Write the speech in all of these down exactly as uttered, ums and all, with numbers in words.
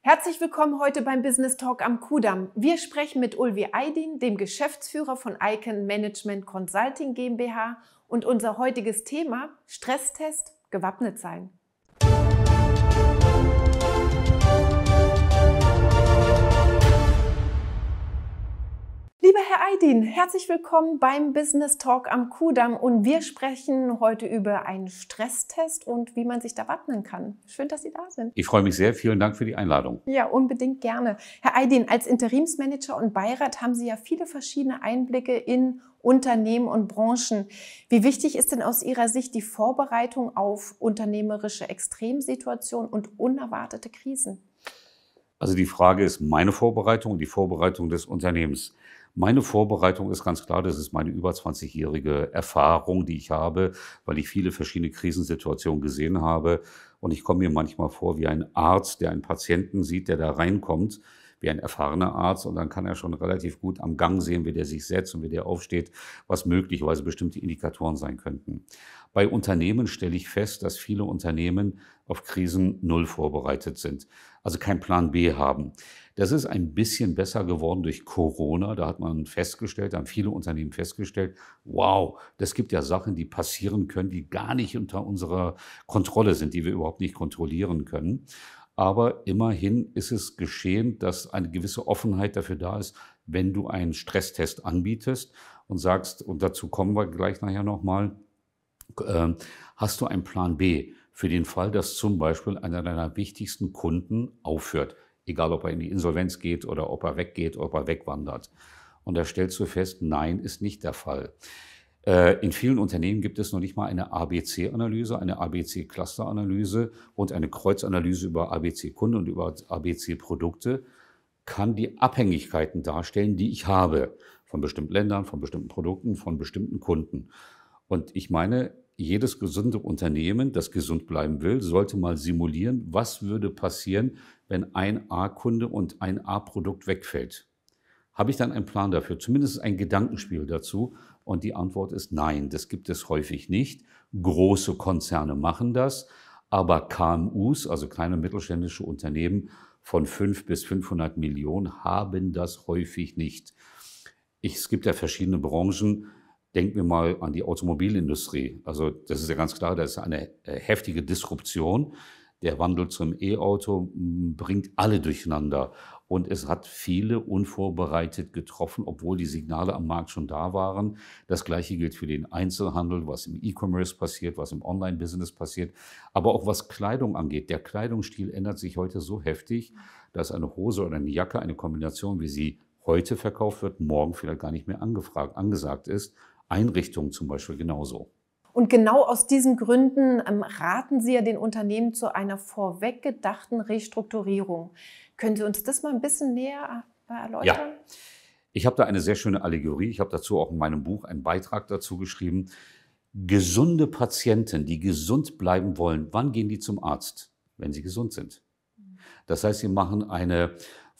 Herzlich willkommen heute beim Business Talk am Kudamm. Wir sprechen mit Ulvi Aydin, dem Geschäftsführer von Icon Management Consulting GmbH, und unser heutiges Thema: Stresstest, gewappnet sein. Lieber Herr Aydin, herzlich willkommen beim Business Talk am Kudamm, und wir sprechen heute über einen Stresstest und wie man sich da wappnen kann. Schön, dass Sie da sind. Ich freue mich sehr. Vielen Dank für die Einladung. Ja, unbedingt gerne. Herr Aydin, als Interimsmanager und Beirat haben Sie ja viele verschiedene Einblicke in Unternehmen und Branchen. Wie wichtig ist denn aus Ihrer Sicht die Vorbereitung auf unternehmerische Extremsituationen und unerwartete Krisen? Also die Frage ist meine Vorbereitung und die Vorbereitung des Unternehmens. Meine Vorbereitung ist ganz klar, das ist meine über zwanzigjährige Erfahrung, die ich habe, weil ich viele verschiedene Krisensituationen gesehen habe. Und ich komme mir manchmal vor wie ein Arzt, der einen Patienten sieht, der da reinkommt, wie ein erfahrener Arzt. Und dann kann er schon relativ gut am Gang sehen, wie der sich setzt und wie der aufsteht, was möglicherweise bestimmte Indikatoren sein könnten. Bei Unternehmen stelle ich fest, dass viele Unternehmen auf Krisen null vorbereitet sind, also keinen Plan B haben. Das ist ein bisschen besser geworden durch Corona. Da hat man festgestellt, haben viele Unternehmen festgestellt, wow, das gibt ja Sachen, die passieren können, die gar nicht unter unserer Kontrolle sind, die wir überhaupt nicht kontrollieren können. Aber immerhin ist es geschehen, dass eine gewisse Offenheit dafür da ist, wenn du einen Stresstest anbietest und sagst, und dazu kommen wir gleich nachher nochmal, äh, hast du einen Plan B für den Fall, dass zum Beispiel einer deiner wichtigsten Kunden aufhört. Egal, ob er in die Insolvenz geht oder ob er weggeht, ob er wegwandert. Und da stellst du fest, nein, ist nicht der Fall. Äh, in vielen Unternehmen gibt es noch nicht mal eine A B C-Analyse, eine A B C-Cluster-Analyse und eine Kreuzanalyse über A B C-Kunden und über A B C-Produkte, kann die Abhängigkeiten darstellen, die ich habe von bestimmten Ländern, von bestimmten Produkten, von bestimmten Kunden. Und ich meine, jedes gesunde Unternehmen, das gesund bleiben will, sollte mal simulieren, was würde passieren, wenn ein A-Kunde und ein A-Produkt wegfällt. Habe ich dann einen Plan dafür, zumindest ein Gedankenspiel dazu? Und die Antwort ist nein, das gibt es häufig nicht. Große Konzerne machen das, aber K M Us, also kleine und mittelständische Unternehmen von fünf bis fünfhundert Millionen, haben das häufig nicht. Ich, es gibt ja verschiedene Branchen. Denken wir mal an die Automobilindustrie. Also das ist ja ganz klar, das ist eine heftige Disruption. Der Wandel zum E-Auto bringt alle durcheinander. Und es hat viele unvorbereitet getroffen, obwohl die Signale am Markt schon da waren. Das Gleiche gilt für den Einzelhandel, was im E-Commerce passiert, was im Online-Business passiert. Aber auch was Kleidung angeht. Der Kleidungsstil ändert sich heute so heftig, dass eine Hose oder eine Jacke, eine Kombination, wie sie heute verkauft wird, morgen vielleicht gar nicht mehr angefragt, angesagt ist. Einrichtungen zum Beispiel genauso. Und genau aus diesen Gründen ähm, raten Sie ja den Unternehmen zu einer vorweg gedachten Restrukturierung. Können Sie uns das mal ein bisschen näher erläutern? Ja, ich habe da eine sehr schöne Allegorie. Ich habe dazu auch in meinem Buch einen Beitrag dazu geschrieben. Gesunde Patienten, die gesund bleiben wollen, wann gehen die zum Arzt? Wenn sie gesund sind. Das heißt, sie machen eine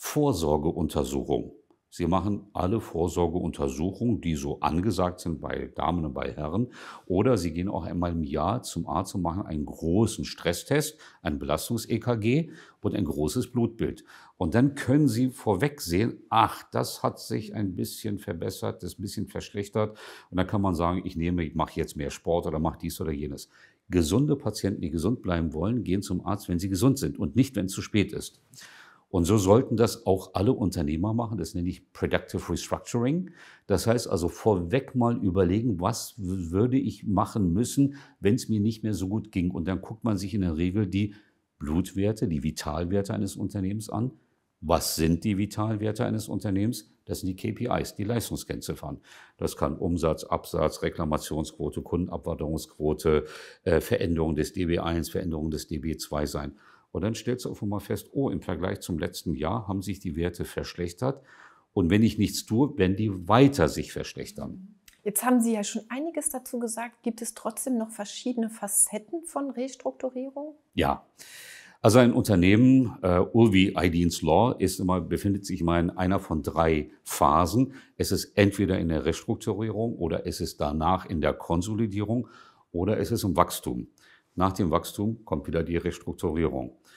Vorsorgeuntersuchung. Sie machen alle Vorsorgeuntersuchungen, die so angesagt sind bei Damen und bei Herren. Oder Sie gehen auch einmal im Jahr zum Arzt und machen einen großen Stresstest, ein Belastungs-E K G und ein großes Blutbild. Und dann können Sie vorweg sehen, ach, das hat sich ein bisschen verbessert, das ist ein bisschen verschlechtert. Und dann kann man sagen, ich nehme, ich mache jetzt mehr Sport oder mache dies oder jenes. Gesunde Patienten, die gesund bleiben wollen, gehen zum Arzt, wenn sie gesund sind und nicht, wenn es zu spät ist. Und so sollten das auch alle Unternehmer machen. Das nenne ich Productive Restructuring. Das heißt also vorweg mal überlegen, was würde ich machen müssen, wenn es mir nicht mehr so gut ging. Und dann guckt man sich in der Regel die Blutwerte, die Vitalwerte eines Unternehmens an. Was sind die Vitalwerte eines Unternehmens? Das sind die K P Is, die Leistungskennziffern. Das kann Umsatz, Absatz, Reklamationsquote, Kundenabwanderungsquote, äh, Veränderung des D B eins, Veränderung des D B zwei sein. Und dann stellst du auf einmal fest, oh, im Vergleich zum letzten Jahr haben sich die Werte verschlechtert. Und wenn ich nichts tue, werden die weiter sich verschlechtern. Jetzt haben Sie ja schon einiges dazu gesagt. Gibt es trotzdem noch verschiedene Facetten von Restrukturierung? Ja, also ein Unternehmen, äh, Ulvi Aydin's Law, ist immer, befindet sich immer in einer von drei Phasen. Es ist entweder in der Restrukturierung oder es ist danach in der Konsolidierung oder es ist im Wachstum. Nach dem Wachstum kommt wieder die Restrukturierung.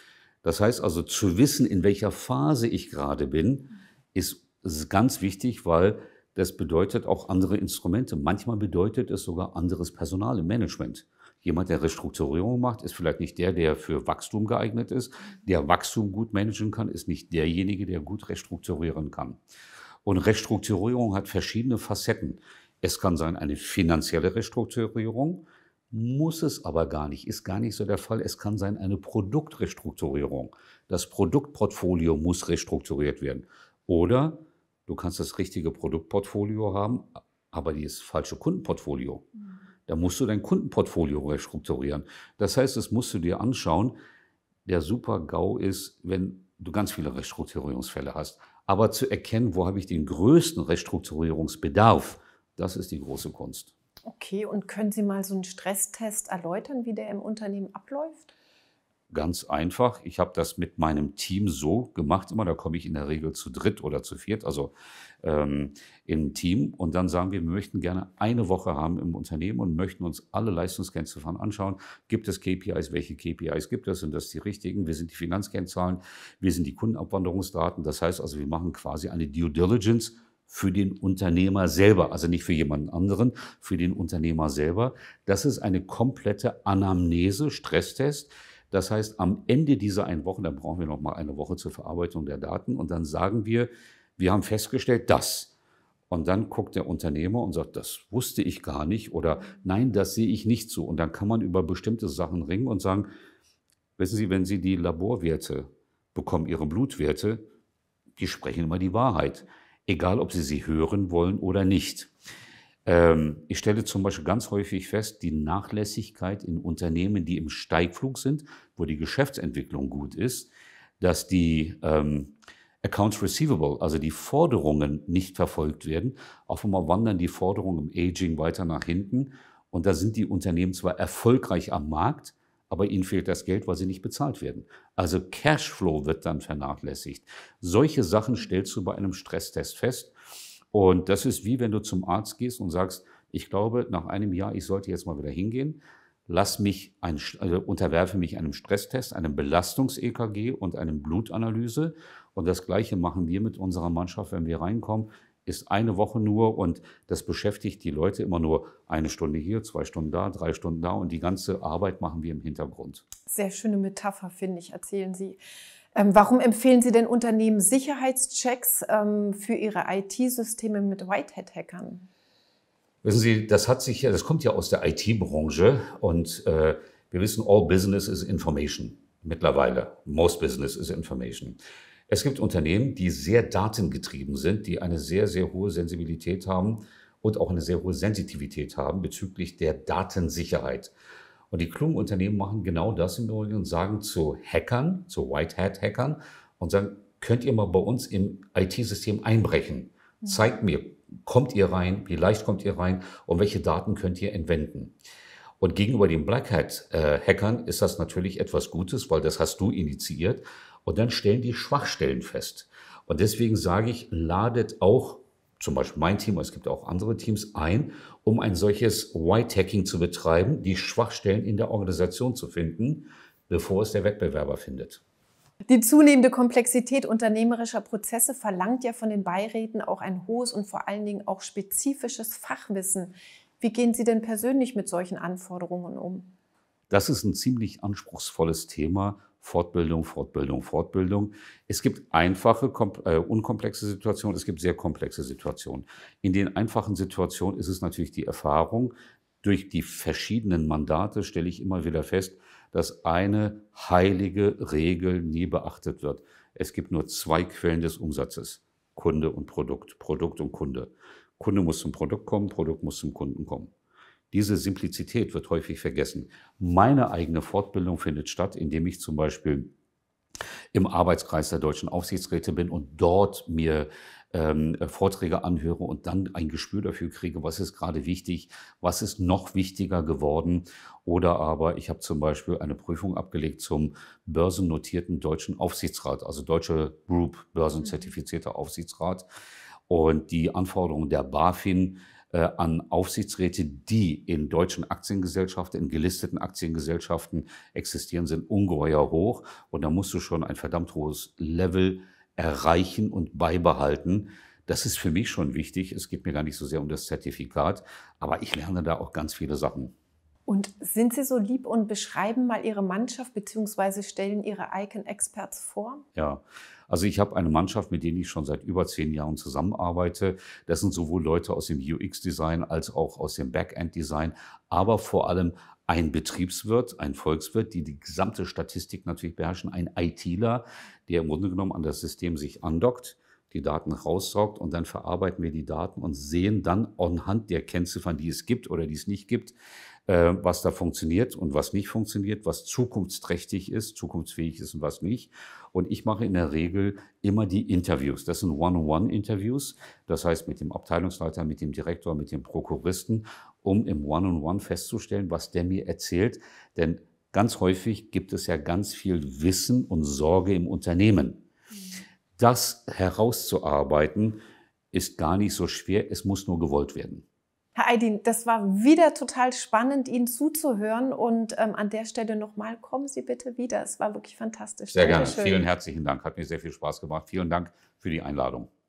Das heißt also, zu wissen, in welcher Phase ich gerade bin, ist, ist ganz wichtig, weil das bedeutet auch andere Instrumente. Manchmal bedeutet es sogar anderes Personal im Management. Jemand, der Restrukturierung macht, ist vielleicht nicht der, der für Wachstum geeignet ist. Der Wachstum gut managen kann, ist nicht derjenige, der gut restrukturieren kann. Und Restrukturierung hat verschiedene Facetten. Es kann sein eine finanzielle Restrukturierung, muss es aber gar nicht, ist gar nicht so der Fall. Es kann sein eine Produktrestrukturierung. Das Produktportfolio muss restrukturiert werden. Oder du kannst das richtige Produktportfolio haben, aber das falsche Kundenportfolio. Mhm. Da musst du dein Kundenportfolio restrukturieren. Das heißt, das musst du dir anschauen. Der Super-GAU ist, wenn du ganz viele Restrukturierungsfälle hast. Aber zu erkennen, wo habe ich den größten Restrukturierungsbedarf, das ist die große Kunst. Okay, und können Sie mal so einen Stresstest erläutern, wie der im Unternehmen abläuft? Ganz einfach. Ich habe das mit meinem Team so gemacht, immer, da komme ich in der Regel zu dritt oder zu viert, also ähm, im Team. Und dann sagen wir, wir möchten gerne eine Woche haben im Unternehmen und möchten uns alle Leistungskennzahlen anschauen. Gibt es K P Is? Welche K P Is gibt es? Sind das die richtigen? Wir sind die Finanzkennzahlen, wir sind die Kundenabwanderungsdaten. Das heißt also, wir machen quasi eine Due Diligence für den Unternehmer selber, also nicht für jemanden anderen, für den Unternehmer selber. Das ist eine komplette Anamnese, Stresstest. Das heißt, am Ende dieser einen Woche, dann brauchen wir noch mal eine Woche zur Verarbeitung der Daten und dann sagen wir, wir haben festgestellt, das. Und dann guckt der Unternehmer und sagt, das wusste ich gar nicht oder nein, das sehe ich nicht so. Und dann kann man über bestimmte Sachen ringen und sagen, wissen Sie, wenn Sie die Laborwerte bekommen, Ihre Blutwerte, die sprechen immer die Wahrheit. Egal, ob Sie sie hören wollen oder nicht. Ähm, ich stelle zum Beispiel ganz häufig fest, die Nachlässigkeit in Unternehmen, die im Steigflug sind, wo die Geschäftsentwicklung gut ist, dass die ähm, Accounts Receivable, also die Forderungen nicht verfolgt werden. Auf einmal wandern die Forderungen im Aging weiter nach hinten und da sind die Unternehmen zwar erfolgreich am Markt, aber ihnen fehlt das Geld, weil sie nicht bezahlt werden. Also Cashflow wird dann vernachlässigt. Solche Sachen stellst du bei einem Stresstest fest. Und das ist wie wenn du zum Arzt gehst und sagst, ich glaube, nach einem Jahr, ich sollte jetzt mal wieder hingehen, lass mich ein, also unterwerfe mich einem Stresstest, einem Belastungs-E K G und einem Blutanalyse. Und das Gleiche machen wir mit unserer Mannschaft, wenn wir reinkommen, ist eine Woche nur und das beschäftigt die Leute immer nur eine Stunde hier, zwei Stunden da, drei Stunden da und die ganze Arbeit machen wir im Hintergrund. Sehr schöne Metapher, finde ich, erzählen Sie. Ähm, warum empfehlen Sie denn Unternehmen Sicherheitschecks ähm, für ihre I T-Systeme mit Whitehat-Hackern? Wissen Sie, das hat sich ja, das kommt ja aus der I T-Branche und äh, wir wissen, all business is information mittlerweile. Most business is information. Es gibt Unternehmen, die sehr datengetrieben sind, die eine sehr, sehr hohe Sensibilität haben und auch eine sehr hohe Sensitivität haben bezüglich der Datensicherheit. Und die klugen Unternehmen machen genau das im Übrigen und sagen zu Hackern, zu White-Hat-Hackern und sagen, könnt ihr mal bei uns im I T-System einbrechen? Zeigt mir, kommt ihr rein, wie leicht kommt ihr rein und welche Daten könnt ihr entwenden? Und gegenüber den Black-Hat-Hackern ist das natürlich etwas Gutes, weil das hast du initiiert. Und dann stellen die Schwachstellen fest. Und deswegen sage ich, ladet auch zum Beispiel mein Team, es gibt auch andere Teams ein, um ein solches White-Hacking zu betreiben, die Schwachstellen in der Organisation zu finden, bevor es der Wettbewerber findet. Die zunehmende Komplexität unternehmerischer Prozesse verlangt ja von den Beiräten auch ein hohes und vor allen Dingen auch spezifisches Fachwissen. Wie gehen Sie denn persönlich mit solchen Anforderungen um? Das ist ein ziemlich anspruchsvolles Thema. Fortbildung, Fortbildung, Fortbildung. Es gibt einfache, äh, unkomplexe Situationen, es gibt sehr komplexe Situationen. In den einfachen Situationen ist es natürlich die Erfahrung. Durch die verschiedenen Mandate stelle ich immer wieder fest, dass eine heilige Regel nie beachtet wird. Es gibt nur zwei Quellen des Umsatzes, Kunde und Produkt, Produkt und Kunde. Kunde muss zum Produkt kommen, Produkt muss zum Kunden kommen. Diese Simplizität wird häufig vergessen. Meine eigene Fortbildung findet statt, indem ich zum Beispiel im Arbeitskreis der deutschen Aufsichtsräte bin und dort mir ähm, Vorträge anhöre und dann ein Gespür dafür kriege, was ist gerade wichtig, was ist noch wichtiger geworden. Oder aber ich habe zum Beispiel eine Prüfung abgelegt zum börsennotierten deutschen Aufsichtsrat, also Deutsche Group, börsenzertifizierter Aufsichtsrat. Und die Anforderungen der BaFin äh, an Aufsichtsräte, die in deutschen Aktiengesellschaften, in gelisteten Aktiengesellschaften existieren, sind ungeheuer hoch. Und da musst du schon ein verdammt hohes Level erreichen und beibehalten. Das ist für mich schon wichtig. Es geht mir gar nicht so sehr um das Zertifikat, aber ich lerne da auch ganz viele Sachen. Und sind Sie so lieb und beschreiben mal Ihre Mannschaft bzw. stellen Ihre Icon Experts vor? Ja, also ich habe eine Mannschaft, mit denen ich schon seit über zehn Jahren zusammenarbeite. Das sind sowohl Leute aus dem U X-Design als auch aus dem Backend-Design, aber vor allem ein Betriebswirt, ein Volkswirt, die die gesamte Statistik natürlich beherrschen, ein ITler, der im Grunde genommen an das System sich andockt, die Daten raussaugt und dann verarbeiten wir die Daten und sehen dann anhand der Kennziffern, die es gibt oder die es nicht gibt, äh, was da funktioniert und was nicht funktioniert, was zukunftsträchtig ist, zukunftsfähig ist und was nicht. Und ich mache in der Regel immer die Interviews. Das sind One-on-One-Interviews, das heißt mit dem Abteilungsleiter, mit dem Direktor, mit dem Prokuristen, um im One-on-One festzustellen, was der mir erzählt. Denn ganz häufig gibt es ja ganz viel Wissen und Sorge im Unternehmen. Das herauszuarbeiten, ist gar nicht so schwer, es muss nur gewollt werden. Herr Aydin, das war wieder total spannend, Ihnen zuzuhören. Und ähm, an der Stelle nochmal, kommen Sie bitte wieder. Es war wirklich fantastisch. Sehr gerne. Vielen herzlichen Dank. Hat mir sehr viel Spaß gemacht. Vielen Dank für die Einladung.